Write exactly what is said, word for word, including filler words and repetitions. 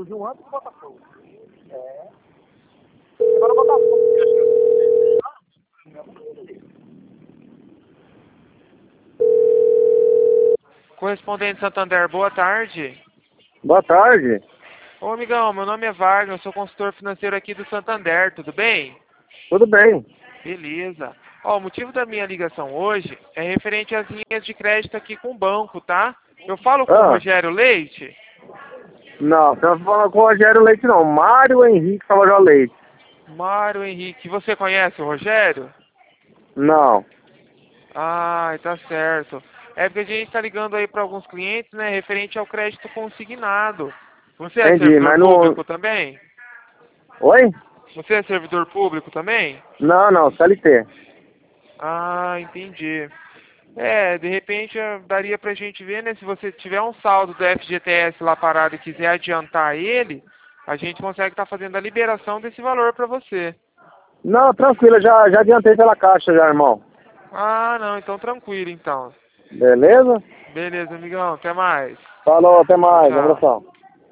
surgiu antes do Botafogo. É. Agora o Botafogo. Correspondente Santander, boa tarde. Boa tarde. Ô amigão, meu nome é Wagner, eu sou consultor financeiro aqui do Santander, tudo bem? Tudo bem? Beleza. Ó, o motivo da minha ligação hoje é referente às linhas de crédito aqui com o banco, tá? Eu falo com o Ah, Rogério Leite? não, você não tá falando com o Rogério Leite, não. Mário Henrique Salvador Leite. Mário Henrique, você conhece o Rogério? Não. Ah, tá certo. É porque a gente está ligando aí para alguns clientes, né, referente ao crédito consignado. Você é Entendi, servidor mas não... público também? Oi? Você é servidor público também? Não, não, C L T. Ah, entendi. É, de repente eh, daria pra gente ver, né? Se você tiver um saldo do F G T S lá parado e quiser adiantar ele, a gente consegue estar fazendo a liberação desse valor pra você. Não, tranquilo, já, já adiantei pela caixa já, irmão. Ah, não, então tranquilo então. Beleza? Beleza, amigão, até mais. Falou, até Tchau, mais, tchau. abração.